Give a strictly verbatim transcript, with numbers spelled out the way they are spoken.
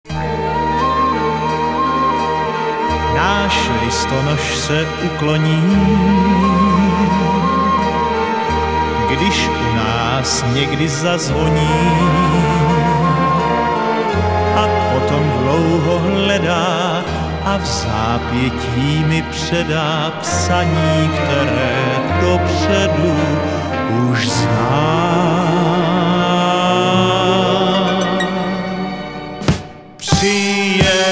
Náš listonoš se ukloní, když u nás někdy zazvoní, a potom dlouho hledá a v zápětí mi předá psaní, které dopředu už znám. Přijet